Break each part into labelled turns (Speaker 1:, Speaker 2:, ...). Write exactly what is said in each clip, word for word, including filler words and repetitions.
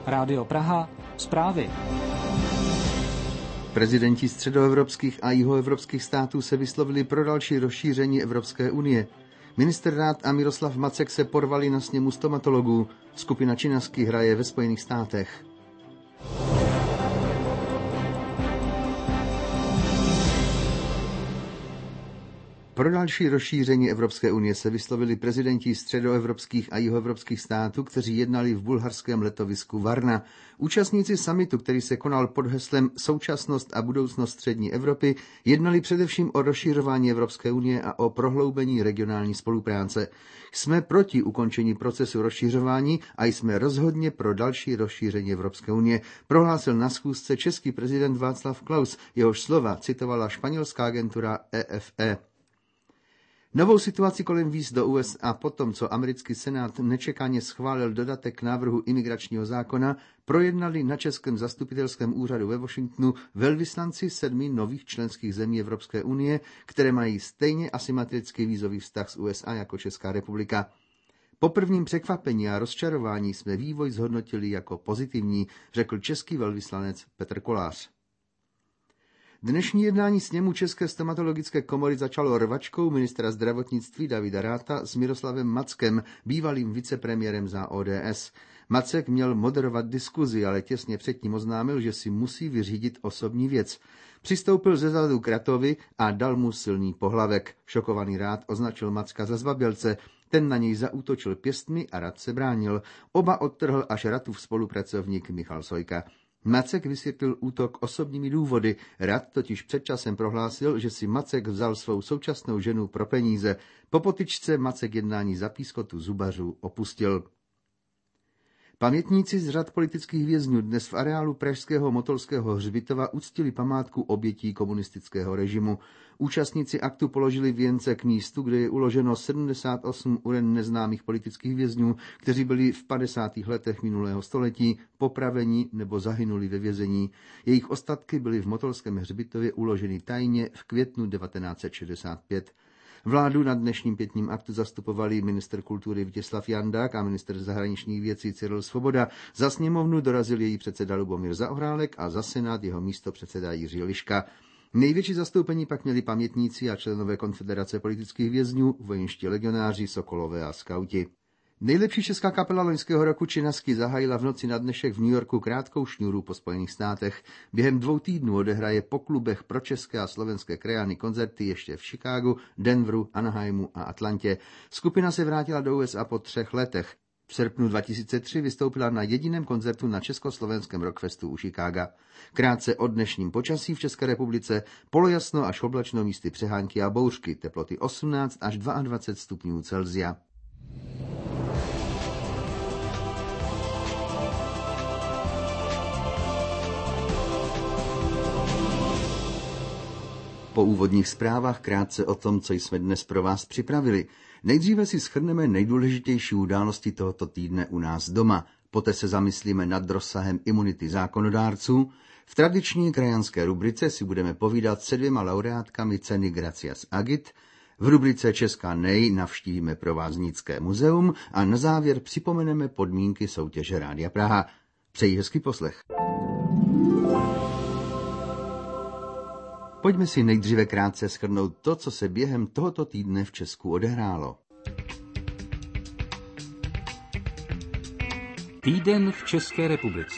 Speaker 1: Rádio Praha, zprávy.
Speaker 2: Prezidenti středoevropských a jihoevropských států se vyslovili pro další rozšíření Evropské unie. Ministr Rath a Miroslav Macek se porvali na sněmu stomatologů. Skupina Činasky hraje ve Spojených státech. Pro další rozšíření Evropské unie se vyslovili prezidenti středoevropských a jihoevropských států, kteří jednali v bulharském letovisku Varna. Účastníci summitu, který se konal pod heslem Současnost a budoucnost střední Evropy, jednali především o rozšířování Evropské unie a o prohloubení regionální spolupráce. Jsme proti ukončení procesu rozšířování a jsme rozhodně pro další rozšíření Evropské unie, prohlásil na schůzce český prezident Václav Klaus, jehož slova citovala španělská agentura E F E. Novou situaci kolem víz do U S A potom, co americký senát nečekaně schválil dodatek k návrhu imigračního zákona, projednali na českém zastupitelském úřadu ve Washingtonu velvyslanci sedmi nových členských zemí Evropské unie, které mají stejně asymetrický vízový vztah s U S A jako Česká republika. Po prvním překvapení a rozčarování jsme vývoj zhodnotili jako pozitivní, řekl český velvyslanec Petr Kolář. Dnešní jednání sněmu České stomatologické komory začalo rvačkou ministra zdravotnictví Davida Ratha s Miroslavem Mackem, bývalým vicepremiérem za O D S. Macek měl moderovat diskuzi, ale těsně předtím oznámil, že si musí vyřídit osobní věc. Přistoupil ze zadu k Rathovi a dal mu silný pohlavek. Šokovaný Rath označil Macka za zbabělce. Ten na něj zaútočil pěstmi a Rath se bránil. Oba odtrhl až Rathův spolupracovník Michal Sojka. Macek vysvětlil útok osobními důvody. Rath totiž před časem prohlásil, že si Macek vzal svou současnou ženu pro peníze. Po potyčce Macek jednání za pískotu zubařů opustil. Pamětníci z řad politických vězňů dnes v areálu pražského Motolského hřbitova uctili památku obětí komunistického režimu. Účastníci aktu položili věnce k místu, kde je uloženo sedmdesát osm uren neznámých politických vězňů, kteří byli v padesátých letech minulého století popraveni nebo zahynuli ve vězení. Jejich ostatky byly v Motolském hřbitově uloženy tajně v květnu devatenáct set šedesát pět. Vládu na dnešním pětním aktu zastupovali ministr kultury Vítězslav Jandák a ministr zahraničních věcí Cyril Svoboda. Za sněmovnu dorazil její předseda Lubomír Zaorálek a za senát jeho místopředseda Jiří Liška. Největší zastoupení pak měli pamětníci a členové Konfederace politických vězňů, vojenští legionáři, sokolové a skauti. Nejlepší česká kapela loňského roku Činasky zahájila v noci na dnešek v New Yorku krátkou šňůru po Spojených státech. Během dvou týdnů odehraje po klubech pro české a slovenské krajany koncerty ještě v Chicagu, Denveru, Anaheimu a Atlantě. Skupina se vrátila do U S A po třech letech. V srpnu dva tisíce tři vystoupila na jediném koncertu na československém Rockfestu u Chicaga. Krátce o dnešním počasí v České republice: polojasno až oblačno, místy přehánky a bouřky, teploty osmnáct až dvacet dva stupňů Celsia. Po úvodních zprávách krátce o tom, co jsme dnes pro vás připravili. Nejdříve si shrneme nejdůležitější události tohoto týdne u nás doma. Poté se zamyslíme nad rozsahem imunity zákonodárců. V tradiční krajanské rubrice si budeme povídat se dvěma laureátkami ceny Gracias Agit. V rubrice Česká nej navštívíme prováznické muzeum a na závěr připomeneme podmínky soutěže Rádia Praha. Přeji hezký poslech. Pojďme si nejdříve krátce shrnout to, co se během tohoto týdne v Česku odehrálo.
Speaker 1: Týden v České republice.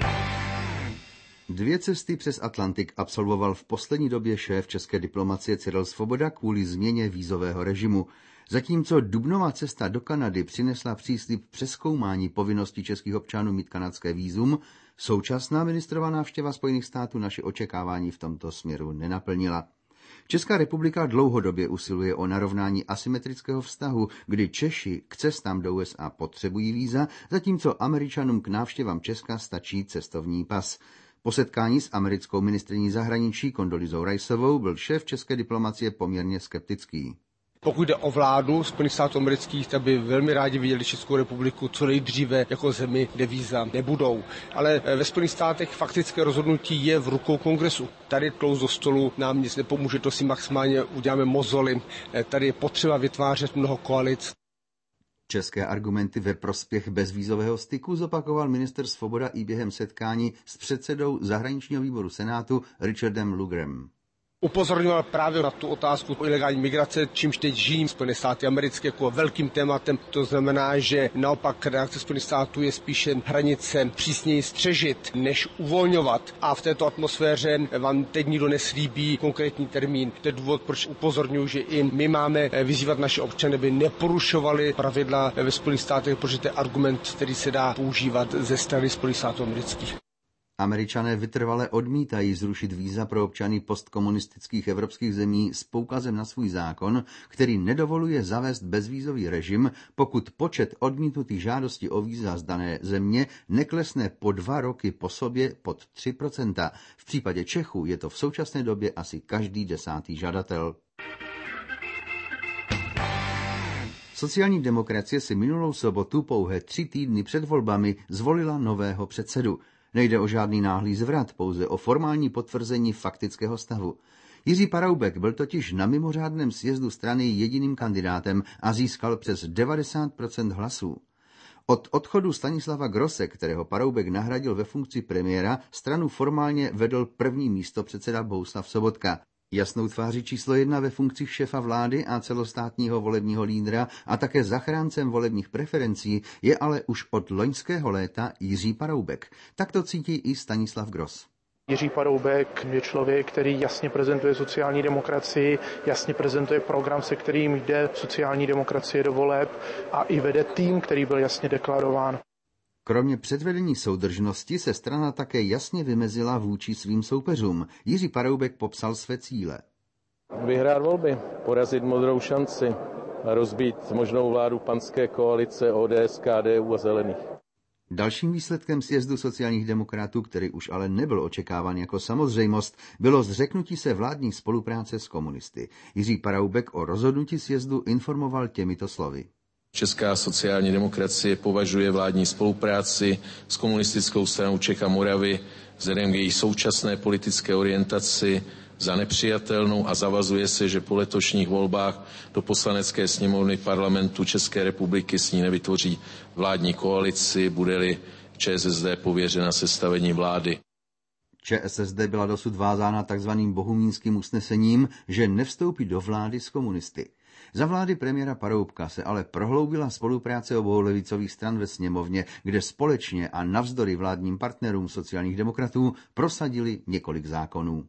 Speaker 2: Dvě cesty přes Atlantik absolvoval v poslední době šéf české diplomacie Cyril Svoboda kvůli změně vízového režimu. Zatímco dubnová cesta do Kanady přinesla příslib přezkoumání povinnosti českých občanů mít kanadské vízum, současná ministrova návštěva Spojených států naše očekávání v tomto směru nenaplnila. Česká republika dlouhodobě usiluje o narovnání asymetrického vztahu, kdy Češi k cestám do U S A potřebují víza, zatímco Američanům k návštěvám Česka stačí cestovní pas. Po setkání s americkou ministryní zahraničí Kondolizou Riceovou byl šéf české diplomacie poměrně skeptický.
Speaker 3: Pokud jde o vládu Spojených států amerických, tak by velmi rádi viděli Českou republiku co nejdříve jako zemi, kde víza nebudou. Ale ve Spojených státech faktické rozhodnutí je v rukou kongresu. Tady klouz do stolu nám nic nepomůže, to si maximálně uděláme mozoly. Tady je potřeba vytvářet mnoho koalic.
Speaker 2: České argumenty ve prospěch bezvízového styku zopakoval ministr Svoboda i během setkání s předsedou zahraničního výboru Senátu Richardem Lugarem.
Speaker 3: Upozorňoval právě na tu otázku ilegální migrace, čímž teď žijí Spojené státy americké jako velkým tématem. To znamená, že naopak reakce Spojených států je spíše hranice přísněji střežit, než uvolňovat. A v této atmosféře vám teď nikdo neslíbí konkrétní termín. To je důvod, proč upozorňuji, že i my máme vyzývat naše občany, aby neporušovali pravidla ve Spojených státech, protože to je argument, který se dá používat ze strany Spojených států amerických.
Speaker 2: Američané vytrvale odmítají zrušit víza pro občany postkomunistických evropských zemí s poukazem na svůj zákon, který nedovoluje zavést bezvízový režim, pokud počet odmítnutých žádostí o víza z dané země neklesne po dva roky po sobě pod tři procenta. V případě Čechů je to v současné době asi každý desátý žadatel. Sociální demokracie si minulou sobotu pouhé tři týdny před volbami zvolila nového předsedu. Nejde o žádný náhlý zvrat, pouze o formální potvrzení faktického stavu. Jiří Paroubek byl totiž na mimořádném sjezdu strany jediným kandidátem a získal přes devadesát procent hlasů. Od odchodu Stanislava Grosse, kterého Paroubek nahradil ve funkci premiéra, stranu formálně vedl první místopředseda Bohuslav Sobotka. Jasnou tváří číslo jedna ve funkci šéfa vlády a celostátního volebního lídra a také zachráncem volebních preferencí je ale už od loňského léta Jiří Paroubek. Tak to cítí i Stanislav Gross.
Speaker 4: Jiří Paroubek je člověk, který jasně prezentuje sociální demokracii, jasně prezentuje program, se kterým jde sociální demokracie do voleb a i vede tým, který byl jasně deklarován.
Speaker 2: Kromě předvedení soudržnosti se strana také jasně vymezila vůči svým soupeřům. Jiří Paroubek popsal své cíle.
Speaker 5: Vyhrát volby, porazit Modrou šanci a rozbít možnou vládu panské koalice O D S, K D U a Zelených.
Speaker 2: Dalším výsledkem sjezdu sociálních demokratů, který už ale nebyl očekáván jako samozřejmost, bylo zřeknutí se vládní spolupráce s komunisty. Jiří Paroubek o rozhodnutí sjezdu informoval těmito slovy.
Speaker 5: Česká sociální demokracie považuje vládní spolupráci s komunistickou stranou Čech a Moravy vzhledem k její současné politické orientaci za nepřijatelnou a zavazuje se, že po letošních volbách do Poslanecké sněmovny Parlamentu České republiky s ní nevytvoří vládní koalici, bude-li ČSSD pověřena sestavení vlády.
Speaker 2: ČSSD byla dosud vázána takzvaným bohumínským usnesením, že nevstoupí do vlády s komunisty. Za vlády premiéra Paroubka se ale prohloubila spolupráce obou levicových stran ve sněmovně, kde společně a navzdory vládním partnerům sociálních demokratů prosadili několik zákonů.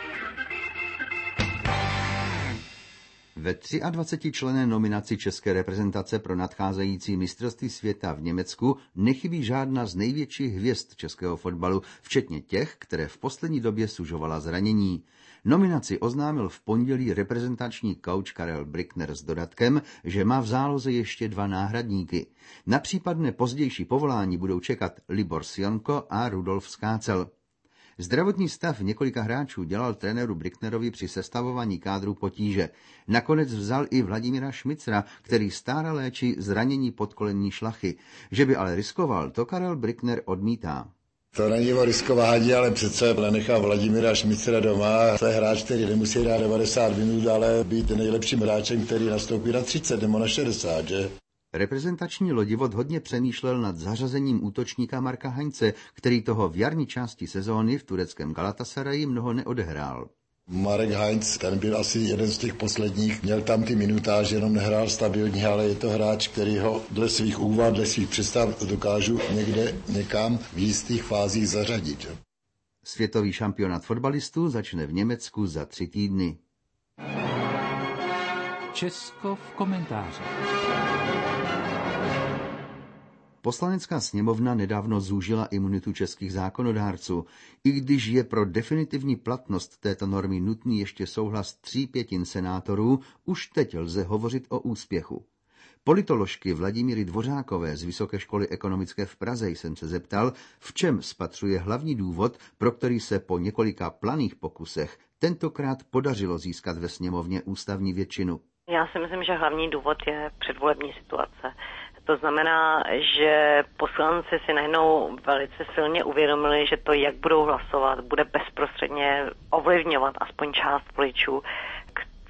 Speaker 2: Ve dvacetičlenné nominaci české reprezentace pro nadcházející mistrovství světa v Německu nechybí žádná z největších hvězd českého fotbalu, včetně těch, které v poslední době sužovala zranění. Nominaci oznámil v pondělí reprezentační kouč Karel Brickner s dodatkem, že má v záloze ještě dva náhradníky. Na případné pozdější povolání budou čekat Libor Sionko a Rudolf Skácel. Zdravotní stav několika hráčů dělal trenéru Bricknerovi při sestavování kádru potíže. Nakonec vzal i Vladimíra Šmicra, který stále léčí zranění podkolenní šlachy. Že by ale riskoval, to Karel Brickner odmítá.
Speaker 6: To není o riskování, ale přece nenechá Vladimíra Šmicra doma. To je hráč, který nemusí hrát devadesát minut, ale být nejlepším hráčem, který nastoupí na třicet nebo na šedesát, že?
Speaker 2: Reprezentační lodivod hodně přemýšlel nad zařazením útočníka Marka Heinze, který toho v jarní části sezóny v tureckém Galatasaraji mnoho neodehrál.
Speaker 6: Marek Heinz, ten byl asi jeden z těch posledních, měl tam ty minutáže, jenom nehrál stabilně, ale je to hráč, který ho dle svých úvah, dle svých představ dokážu někde někam v jistých fázích zařadit.
Speaker 2: Světový šampionát fotbalistů začne v Německu za tři týdny.
Speaker 1: Česko v komentáři.
Speaker 2: Poslanecká sněmovna nedávno zúžila imunitu českých zákonodárců. I když je pro definitivní platnost této normy nutný ještě souhlas tří pětin senátorů, už teď lze hovořit o úspěchu. Politoložky Vladimíry Dvořákové z Vysoké školy ekonomické v Praze jsem se zeptal, v čem spatřuje hlavní důvod, pro který se po několika planých pokusech tentokrát podařilo získat ve sněmovně ústavní většinu.
Speaker 7: Já si myslím, že hlavní důvod je předvolební situace. To znamená, že poslanci si najednou velice silně uvědomili, že to, jak budou hlasovat, bude bezprostředně ovlivňovat aspoň část voličů,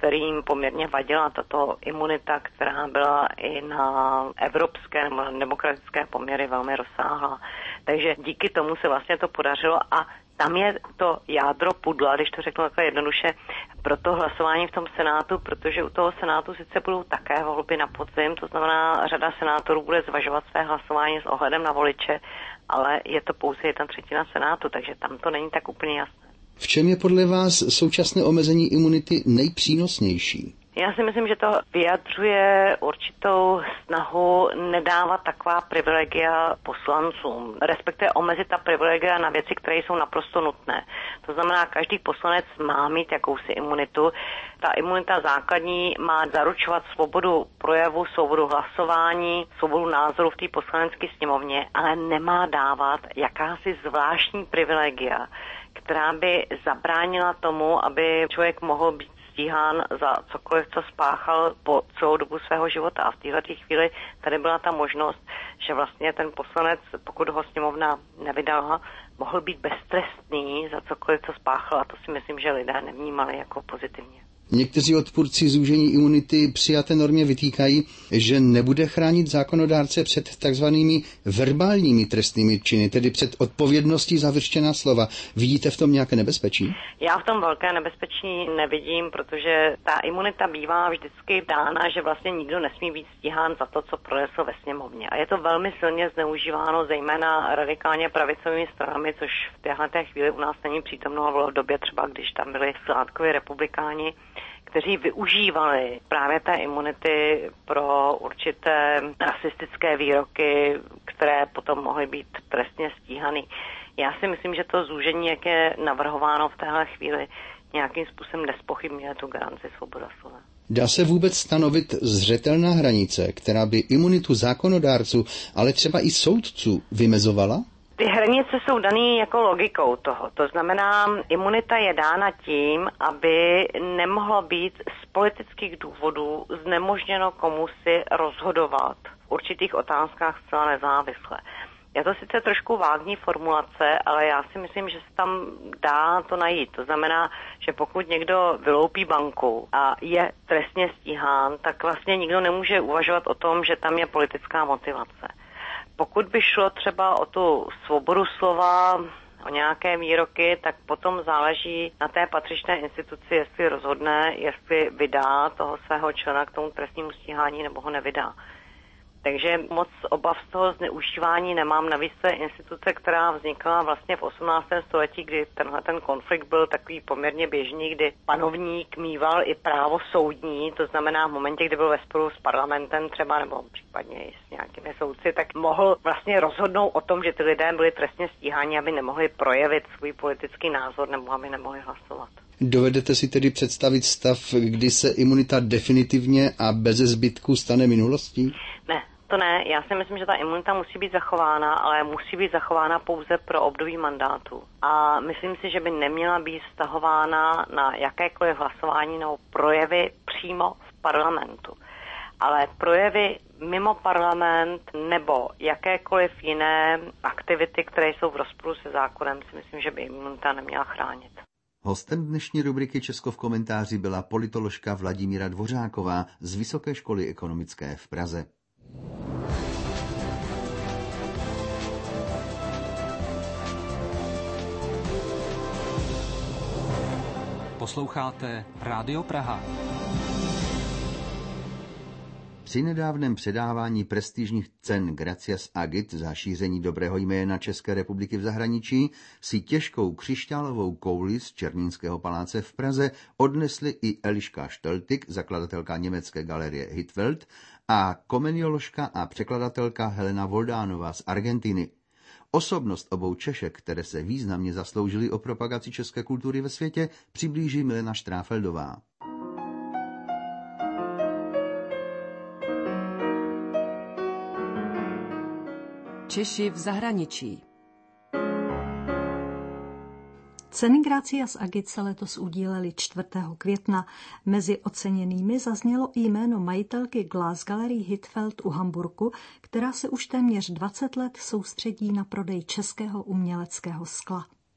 Speaker 7: kterým poměrně vadila tato imunita, která byla i na evropské nebo na demokratické poměry velmi rozsáhlá. Takže díky tomu se vlastně to podařilo a tam je to jádro pudla, když to řeknu takhle jednoduše, pro to hlasování v tom Senátu, protože u toho Senátu sice budou také volby na podzim, to znamená, řada senátorů bude zvažovat své hlasování s ohledem na voliče, ale je to pouze jedna třetina Senátu, takže tam to není tak úplně jasné.
Speaker 2: V čem je podle vás současné omezení imunity nejpřínosnější?
Speaker 7: Já si myslím, že to vyjadřuje určitou snahu nedávat taková privilegia poslancům, respektive omezit ta privilegia na věci, které jsou naprosto nutné. To znamená, každý poslanec má mít jakousi imunitu. Ta imunita základní má zaručovat svobodu projevu, svobodu hlasování, svobodu názoru v té poslanecké sněmovně, ale nemá dávat jakási zvláštní privilegia, která by zabránila tomu, aby člověk mohl být stíhán za cokoliv, co spáchal po celou dobu svého života. A v této chvíli tady byla ta možnost, že vlastně ten poslanec, pokud ho sněmovna nevydala, mohl být beztrestný za cokoliv, co spáchal. A to si myslím, že lidé nevnímali jako pozitivně.
Speaker 2: Někteří odpůrci zúžení imunity přijaté normě vytýkají, že nebude chránit zákonodárce před takzvanými verbálními trestnými činy, tedy před odpovědností za vyřčená slova. Vidíte v tom nějaké nebezpečí?
Speaker 7: Já v tom velké nebezpečí nevidím, protože ta imunita bývá vždycky dána, že vlastně nikdo nesmí být stíhán za to, co pronesl ve sněmovně. A je to velmi silně zneužíváno zejména radikálně pravicovými stranami, což v téhleté chvíli u nás není přítomno, ale bylo v době třeba, když tam byli Sládkovi republikáni, kteří využívali právě té imunity pro určité rasistické výroky, které potom mohly být trestně stíhaný. Já si myslím, že to zúžení, jak je navrhováno v téhle chvíli, nějakým způsobem nezpochybňuje tu garanci svobody slova.
Speaker 2: Dá se vůbec stanovit zřetelná hranice, která by imunitu zákonodárců, ale třeba i soudců vymezovala?
Speaker 7: Ty hranice jsou dané jako logikou toho. To znamená, imunita je dána tím, aby nemohlo být z politických důvodů znemožněno komu si rozhodovat v určitých otázkách zcela nezávisle. Je to sice trošku vágní formulace, ale já si myslím, že se tam dá to najít. To znamená, že pokud někdo vyloupí banku a je trestně stíhán, tak vlastně nikdo nemůže uvažovat o tom, že tam je politická motivace. Pokud by šlo třeba o tu svobodu slova, o nějaké výroky, tak potom záleží na té patřičné instituci, jestli rozhodne, jestli vydá toho svého člena k tomu trestnímu stíhání nebo ho nevydá. Takže moc obav z toho zneužívání nemám. Navíc to je instituce, která vznikla vlastně v osmnáctém století, kdy tenhle ten konflikt byl takový poměrně běžný, kdy panovník mýval i právo soudní, to znamená v momentě, kdy byl ve sporu s parlamentem třeba nebo případně i s nějakými soudci, tak mohl vlastně rozhodnout o tom, že ty lidé byli trestně stíháni, aby nemohli projevit svůj politický názor nebo aby nemohli hlasovat.
Speaker 2: Dovedete si tedy představit stav, kdy se imunita definitivně a beze zbytku stane minulostí?
Speaker 7: Ne. To ne, já si myslím, že ta imunita musí být zachována, ale musí být zachována pouze pro období mandátu. A myslím si, že by neměla být vztahována na jakékoliv hlasování nebo projevy přímo v parlamentu. Ale projevy mimo parlament nebo jakékoliv jiné aktivity, které jsou v rozporu se zákonem, si myslím, že by imunita neměla chránit.
Speaker 2: Hostem dnešní rubriky Česko v komentáři byla politoložka Vladimíra Dvořáková z Vysoké školy ekonomické v Praze.
Speaker 1: Posloucháte Rádio Praha.
Speaker 2: Při nedávném předávání prestižních cen Gracias Agit za šíření dobrého jména České republiky v zahraničí si těžkou křišťálovou kouli z Černínského paláce v Praze odnesli i Eliška Šteltik, zakladatelka německé galerie Hitwelt, a komenioložka a překladatelka Helena Voldánová z Argentiny. Osobnost obou Češek, které se významně zasloužily o propagaci české kultury ve světě, přiblíží Milena Štráfeldová.
Speaker 8: Češi v zahraničí.
Speaker 9: Ceny Gracias Agit se letos udílely čtvrtého května. Mezi oceněnými zaznělo i jméno majitelky Glass Gallery Hitwelt u Hamburku, která se už téměř dvacet let soustředí na prodej českého uměleckého skla.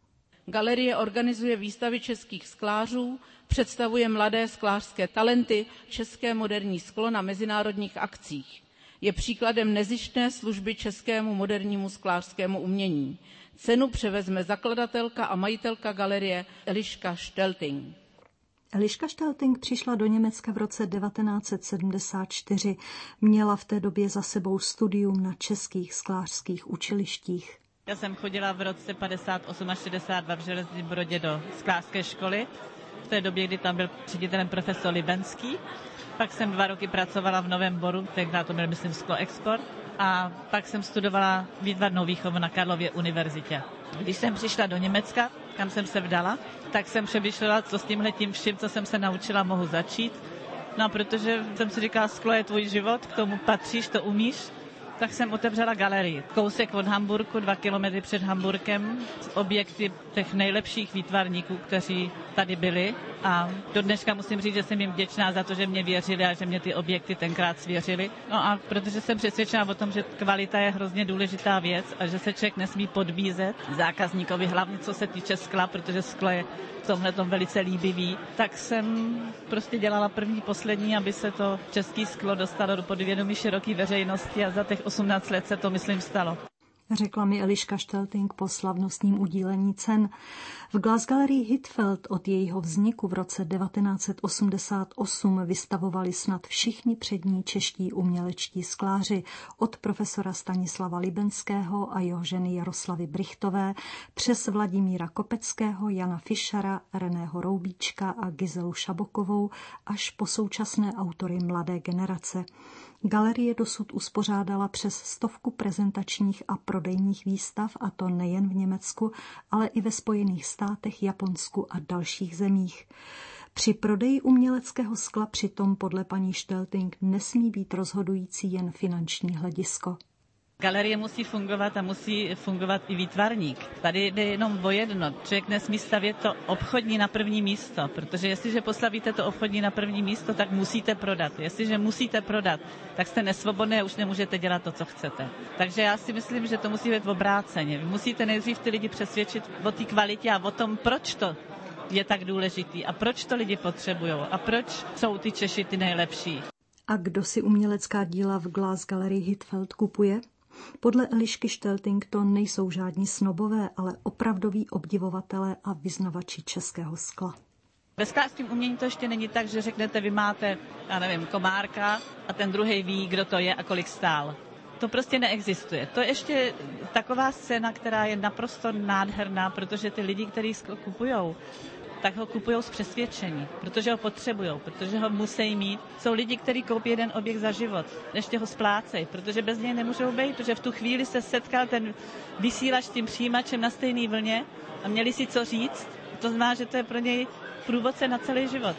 Speaker 10: Galerie organizuje výstavy českých sklářů, představuje mladé sklářské talenty, české moderní sklo na mezinárodních akcích. Je příkladem nezištné služby českému modernímu sklářskému umění. Cenu převezme zakladatelka a majitelka galerie Eliška Stelting.
Speaker 9: Eliška Stelting přišla do Německa v roce devatenáct set sedmdesát čtyři. Měla v té době za sebou studium na českých sklářských učilištích.
Speaker 11: Já jsem chodila v roce padesát osm až šedesát dva v Železném Brodě do sklářské školy. V té době, kdy tam byl ředitelem profesor Libenský. Pak jsem dva roky pracovala v Novém Boru, tenkrát to byl, myslím, Sklo Export. A pak jsem studovala výtvarnou výchovu na Karlově univerzitě. Když jsem přišla do Německa, kam jsem se vdala, tak jsem přemýšlela, co s tímhletím vším, co jsem se naučila, mohu začít. No a protože jsem si říkala, sklo je tvůj život, k tomu patříš, to umíš, tak jsem otevřela galerii. Kousek od Hamburku, dva kilometry před Hamburkem, objekty těch nejlepších výtvarníků, kteří tady byli. A do dneška musím říct, že jsem jim vděčná za to, že mě věřili a že mě ty objekty tenkrát svěřili. No a protože jsem přesvědčená o tom, že kvalita je hrozně důležitá věc a že se člověk nesmí podbízet zákazníkovi, hlavně co se týče skla, protože sklo je v tomhle tom velice líbivý, tak jsem prostě dělala první, poslední, aby se to české sklo dostalo do podvědomí široké veřejnosti a za těch osmnáct let se to, myslím, stalo.
Speaker 9: Řekla mi Eliška Stelting po slavnostním udílení cen. V Glasgalerii Hitfeld od jejího vzniku v roce devatenáct set osmdesát osm vystavovali snad všichni přední čeští umělečtí skláři od profesora Stanislava Libenského a jeho ženy Jaroslavy Brichtové přes Vladimíra Kopeckého, Jana Fischera, Reného Roubíčka a Gizelu Šabokovou až po současné autory mladé generace. Galerie dosud uspořádala přes stovku prezentačních a prodejních výstav, a to nejen v Německu, ale i ve Spojených státech, Japonsku a dalších zemích. Při prodeji uměleckého skla přitom podle paní Stelting nesmí být rozhodující jen finanční hledisko.
Speaker 11: Galerie musí fungovat a musí fungovat i výtvarník. Tady jde jenom o jedno. Člověk nesmí stavět to obchodní na první místo, protože jestliže postavíte to obchodní na první místo, tak musíte prodat. Jestliže musíte prodat, tak jste nesvobodné a už nemůžete dělat to, co chcete. Takže já si myslím, že to musí být obráceně. Vy musíte nejdřív ty lidi přesvědčit o té kvalitě a o tom, proč to je tak důležitý a proč to lidi potřebují a proč jsou ty Češi ty nejlepší.
Speaker 9: A kdo si umělecká díla v Glasgalerii Hitfeld kupuje? Podle Elišky Stelting to nejsou žádní snobové, ale opravdoví obdivovatelé a vyznavači českého skla.
Speaker 11: Ve sklářském umění to ještě není tak, že řeknete, vy máte, já nevím, komárka a ten druhý ví, kdo to je a kolik stál. To prostě neexistuje. To je ještě taková scéna, která je naprosto nádherná, protože ty lidi, kteří sklo kupujou, tak ho kupují z přesvědčení, protože ho potřebují, protože ho musí mít. Jsou lidi, kteří koupí jeden objekt za život, ještě ho splácejí, protože bez něj nemůžou být, protože v tu chvíli se setkal ten vysílač s tím přijímačem na stejné vlně a měli si co říct. To znamená, že to je pro něj průvodce na celý život.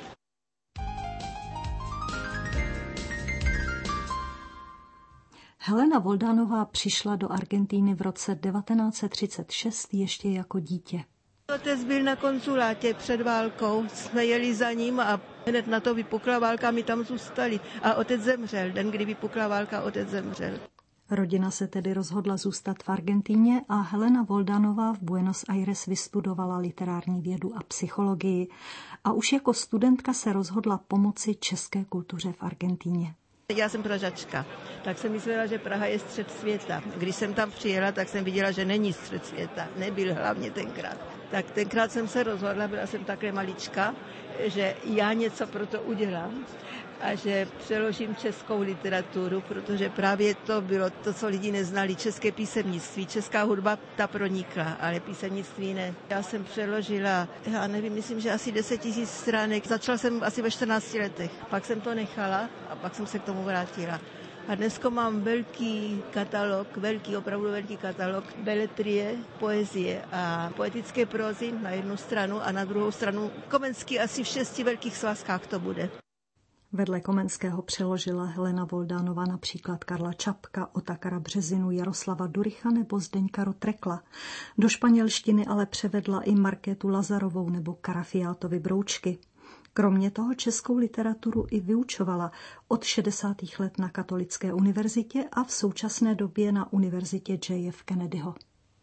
Speaker 9: Helena Voldánová přišla do Argentíny v roce devatenáct set třicet šest ještě jako dítě.
Speaker 12: Otec byl na konsulátě před válkou, jsme jeli za ním a hned na to vypukla válka, my tam zůstali. A otec zemřel, den, kdy vypukla válka, otec zemřel.
Speaker 9: Rodina se tedy rozhodla zůstat v Argentíně a Helena Voldánová v Buenos Aires vystudovala literární vědu a psychologii. A už jako studentka se rozhodla pomoci české kultuře v Argentíně.
Speaker 12: Já jsem Pražačka, tak jsem myslela, že Praha je střed světa. Když jsem tam přijela, tak jsem viděla, že není střed světa. Nebyl hlavně tenkrát. Tak tenkrát jsem se rozhodla, byla jsem takhle malička, že já něco pro to udělám a že přeložím českou literaturu, protože právě to bylo to, co lidi neznali. České písemnictví, česká hudba, ta pronikla, ale písemnictví ne. Já jsem přeložila, já nevím, myslím, že asi deset tisíc stránek. Začala jsem asi ve čtrnácti letech, pak jsem to nechala a pak jsem se k tomu vrátila. A dneska mám velký katalog, velký, opravdu velký katalog beletrie, poezie a poetické prózy na jednu stranu a na druhou stranu Komenský asi v šesti velkých svazkách to bude.
Speaker 9: Vedle Komenského přeložila Helena Voldánová například Karla Čapka, Otakara Březinu, Jaroslava Duricha nebo Zdeňka Rotrekla. Do španělštiny ale převedla i Markétu Lazarovou nebo Karafiátovy Broučky. Kromě toho českou literaturu i vyučovala od šedesátých let na Katolické univerzitě a v současné době na univerzitě J F Kennedyho.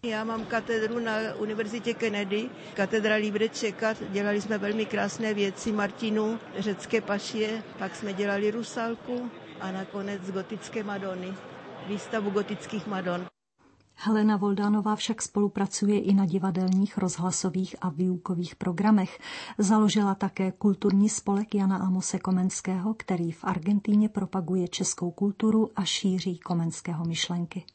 Speaker 12: Já mám katedru na Univerzitě Kennedy, katedra Libre Čekat, dělali jsme velmi krásné věci, Martinu, řecké pašie, pak jsme dělali Rusalku a nakonec gotické Madony, výstavu gotických Madon.
Speaker 9: Helena Voldánová však spolupracuje i na divadelních, rozhlasových a výukových programech. Založila také kulturní spolek Jana Amose Komenského, který v Argentíně propaguje českou kulturu a šíří komenského myšlenky.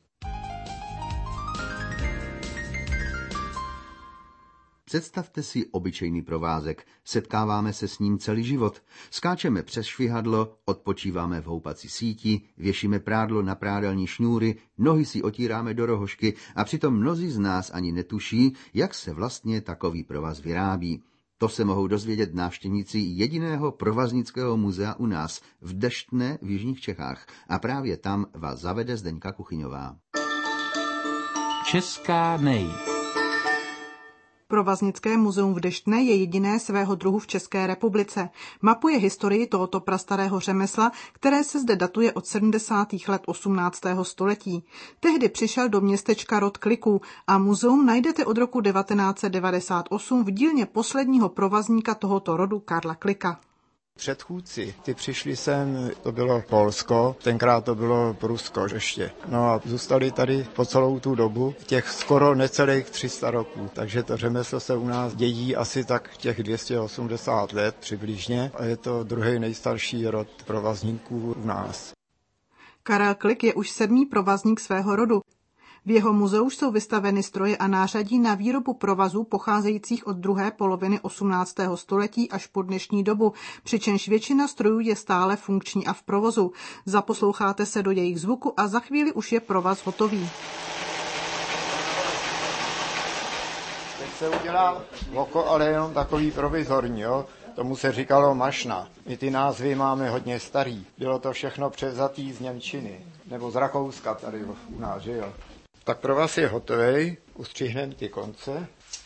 Speaker 2: Představte si obyčejný provázek. Setkáváme se s ním celý život. Skáčeme přes švihadlo, odpočíváme v houpací síti, věšíme prádlo na prádelní šňůry, nohy si otíráme do rohožky a přitom mnozí z nás ani netuší, jak se vlastně takový provaz vyrábí. To se mohou dozvědět návštěvníci jediného provaznického muzea u nás v Deštné v jižních Čechách. A právě tam vás zavede Zdeňka Kuchyňová.
Speaker 1: Česká nej.
Speaker 13: Provaznické muzeum v Deštné je jediné svého druhu v České republice. Mapuje historii tohoto prastarého řemesla, které se zde datuje od sedmdesátých let osmnáctého století. Tehdy přišel do městečka rod Kliků a muzeum najdete od roku devatenáct set devadesát osm v dílně posledního provazníka tohoto rodu Karla Klika.
Speaker 14: Předchůdci, ty přišli sem, to bylo Polsko, tenkrát to bylo Prusko ještě. No a zůstali tady po celou tu dobu, těch skoro necelých tři sta roků. Takže to řemeslo se u nás dědí asi tak těch dvě stě osmdesát let přibližně a je to druhý nejstarší rod provazníků u nás.
Speaker 13: Karel Klik je už sedmý provazník svého rodu. V jeho muzeu jsou vystaveny stroje a nářadí na výrobu provazů pocházejících od druhé poloviny osmnáctého století až po dnešní dobu, přičemž většina strojů je stále funkční a v provozu. Zaposloucháte se do jejich zvuku a za chvíli už je provaz hotový.
Speaker 14: Teď se udělá oko, ale jenom takový provizorní, jo? Tomu se říkalo mašna. My ty názvy máme hodně starý. Bylo to všechno převzatý z němčiny, nebo z Rakouska tady u nás, že jo. Tak pro vás je hotový, ustřihneme ty konce.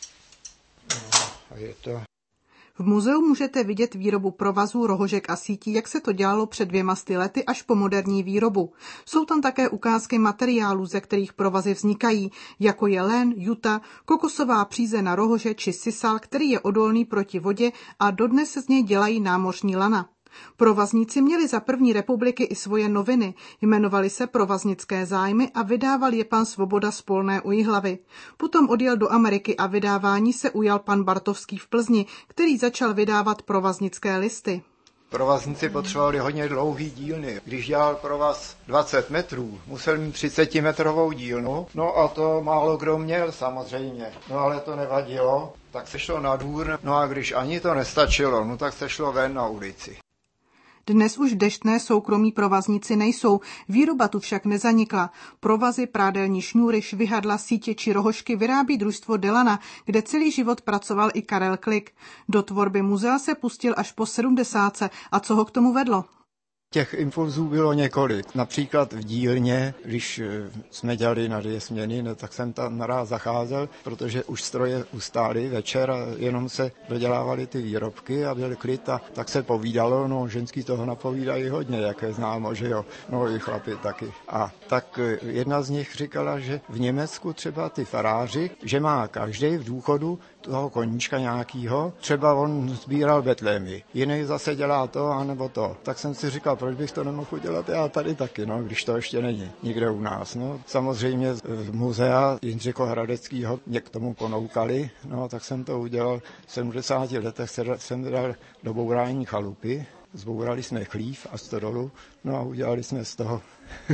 Speaker 14: No, a je to...
Speaker 13: V muzeu můžete vidět výrobu provazů, rohožek a sítí, jak se to dělalo před dvěma sty lety až po moderní výrobu. Jsou tam také ukázky materiálů, ze kterých provazy vznikají, jako je lén, juta, kokosová příze na rohože či sisal, který je odolný proti vodě a dodnes se z něj dělají námořní lana. Provazníci měli za první republiky i svoje noviny, jmenovali se Provaznické zájmy a vydával je pan Svoboda z Polné u Jihlavy. Potom odjel do Ameriky a vydávání se ujal pan Bartovský v Plzni, který začal vydávat Provaznické listy.
Speaker 14: Provazníci potřebovali hodně dlouhý dílny. Když dělal provaz dvacet metrů, musel mít třicetimetrovou dílnu, no a to málo kdo měl samozřejmě. No ale to nevadilo, tak se šlo na dvůr, no a když ani to nestačilo, no tak se šlo ven na ulici.
Speaker 13: Dnes už v Deštné soukromí provazníci nejsou, výroba tu však nezanikla. Provazy, prádelní šňůry, švihadla, sítě či rohožky vyrábí družstvo Delana, kde celý život pracoval i Karel Klik. Do tvorby muzea se pustil až po sedmdesátce a co ho k tomu vedlo?
Speaker 14: Těch impulzů bylo několik. Například v dílně, když jsme dělali na dvě směny, no, tak jsem tam naraz zacházel, protože už stroje ustály večer a jenom se dodělávaly ty výrobky a byl klid a tak se povídalo, no ženský toho napovídají hodně, jak je známo, že jo, no i chlapi taky. A tak jedna z nich říkala, že v Německu třeba ty faráři, že má každý v důchodu toho koníčka nějakýho, třeba on sbíral betlémy, jiný zase dělá to, anebo to. Tak jsem si říkal, proč bych to nemohl udělat já tady taky, no, když to ještě není nikde u nás. No. Samozřejmě z muzea Jindřicha Hradeckého mě k tomu ponoukali, no, tak jsem to udělal v sedmdesáti letech, jsem dal do bourání chalupy, zbourali jsme chlív a stodolu, no a udělali jsme z toho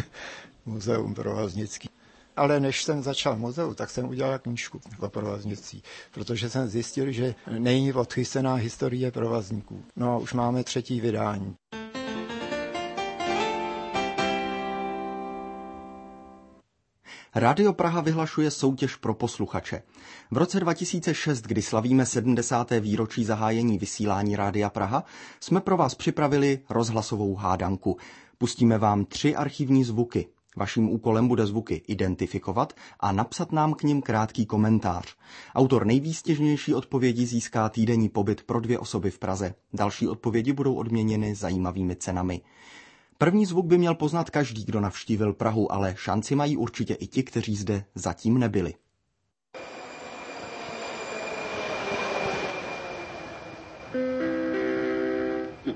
Speaker 14: muzeum provaznický. Ale než jsem začal muzeu, tak jsem udělal knížku o provaznictví, protože jsem zjistil, že není odchycená historie provazníků. No a už máme třetí vydání.
Speaker 15: Rádio Praha vyhlašuje soutěž pro posluchače. V roce dva tisíce šest, kdy slavíme sedmdesáté výročí zahájení vysílání Rádia Praha, jsme pro vás připravili rozhlasovou hádanku. Pustíme vám tři archivní zvuky. Vaším úkolem bude zvuky identifikovat a napsat nám k nim krátký komentář. Autor nejvýstěžnější odpovědi získá týdenní pobyt pro dvě osoby v Praze. Další odpovědi budou odměněny zajímavými cenami. První zvuk by měl poznat každý, kdo navštívil Prahu, ale šanci mají určitě i ti, kteří zde zatím nebyli.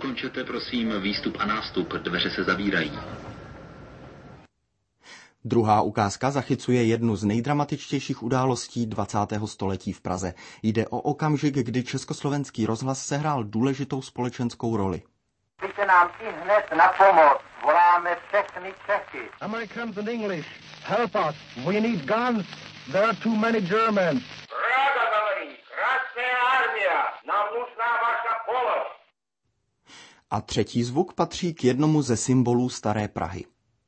Speaker 16: ukončete prosím výstup a nástup, dveře se zavírají.
Speaker 15: Druhá ukázka zachycuje jednu z nejdramatičtějších událostí dvacátého století v Praze. Jde o okamžik, kdy Československý rozhlas sehrál důležitou společenskou roli.
Speaker 17: Přijďte nám i hned na pomoc, voláme všechny Čechy.
Speaker 18: Americans and English, help us, we need guns, there are too many Germans.
Speaker 17: Rada говорит, Красная армия, нам нужна ваша pomoc.
Speaker 15: A třetí zvuk patří k jednomu ze symbolů Staré Prahy.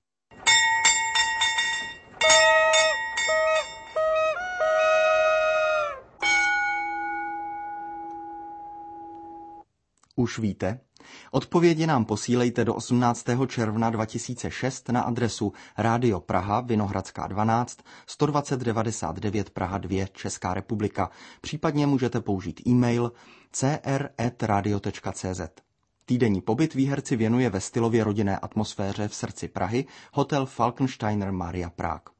Speaker 15: Už víte? Odpovědi nám posílejte do osmnáctého června dva tisíce šest na adresu Rádio Praha, Vinohradská dvanáct, sto dvacet devadesát devět Praha dva, Česká republika. Případně můžete použít e-mail c r at radio tečka c z. Týdenní pobyt výherci věnuje ve stylově rodinné atmosféře v srdci Prahy hotel Falkensteiner Maria Prague.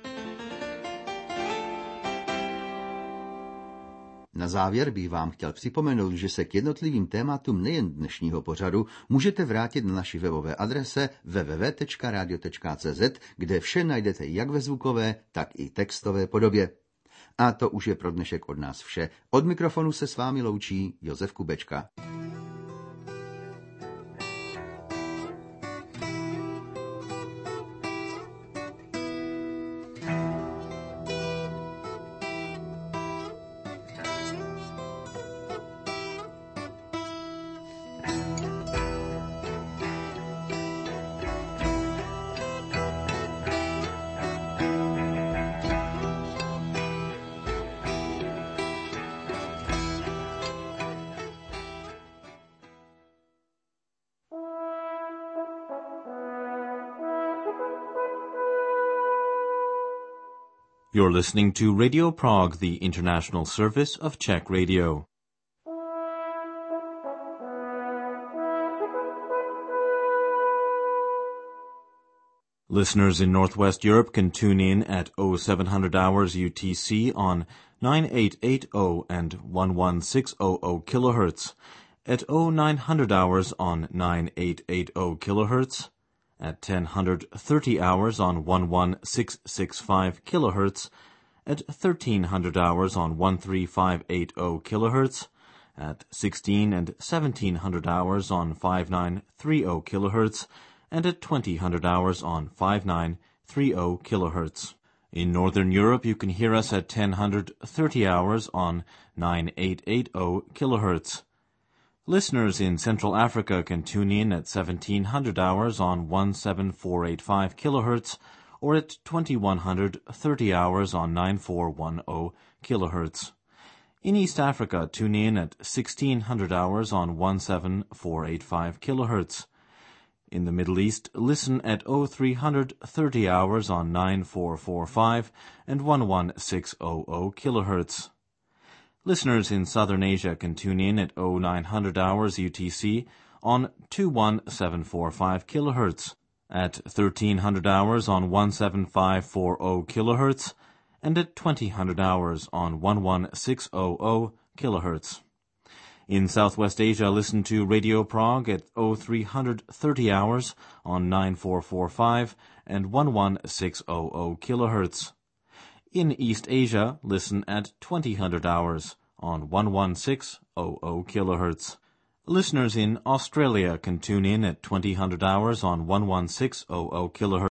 Speaker 2: Na závěr bych vám chtěl připomenout, že se k jednotlivým tématům nejen dnešního pořadu můžete vrátit na naší webové adrese w w w tečka radio tečka c z, kde vše najdete jak ve zvukové, tak i textové podobě. A to už je pro dnešek od nás vše. Od mikrofonu se s vámi loučí Josef Kubečka.
Speaker 19: You're listening to Radio Prague, the international service of Czech Radio. Listeners in Northwest Europe can tune in at oh seven hundred hours U T C on nine eight eight zero and eleven six hundred kilohertz, at oh nine hundred hours on nine eight eight zero kilohertz, at ten thirty hours on eleven six six five kilohertz, at thirteen hundred hours on thirteen five eight zero kilohertz, at sixteen and seventeen hundred hours on fifty-nine thirty kilohertz, and at twenty hundred hours on fifty-nine thirty kilohertz. In Northern Europe, you can hear us at ten thirty hours on nine eight eight zero kilohertz. Listeners in Central Africa can tune in at seventeen hundred hours on seventeen four eight five kilohertz, or at twenty-one thirty hours on nine four one zero kilohertz. In East Africa, tune in at sixteen hundred hours on seventeen four eight five kilohertz. In the Middle East, listen at oh three thirty hours on nine four four five and eleven six hundred kilohertz. Listeners in Southern Asia can tune in at oh nine hundred hours U T C on twenty-one seven four five kilohertz, at thirteen hundred hours on seventeen five four zero kilohertz, and at twenty hundred hours on eleven six hundred kilohertz. In Southwest Asia, listen to Radio Prague at oh three thirty hours on nine four four five and eleven six hundred kilohertz. In East Asia, listen at twenty hundred hours on eleven six hundred kilohertz. Listeners in Australia can tune in at twenty hundred hours on eleven six hundred kilohertz.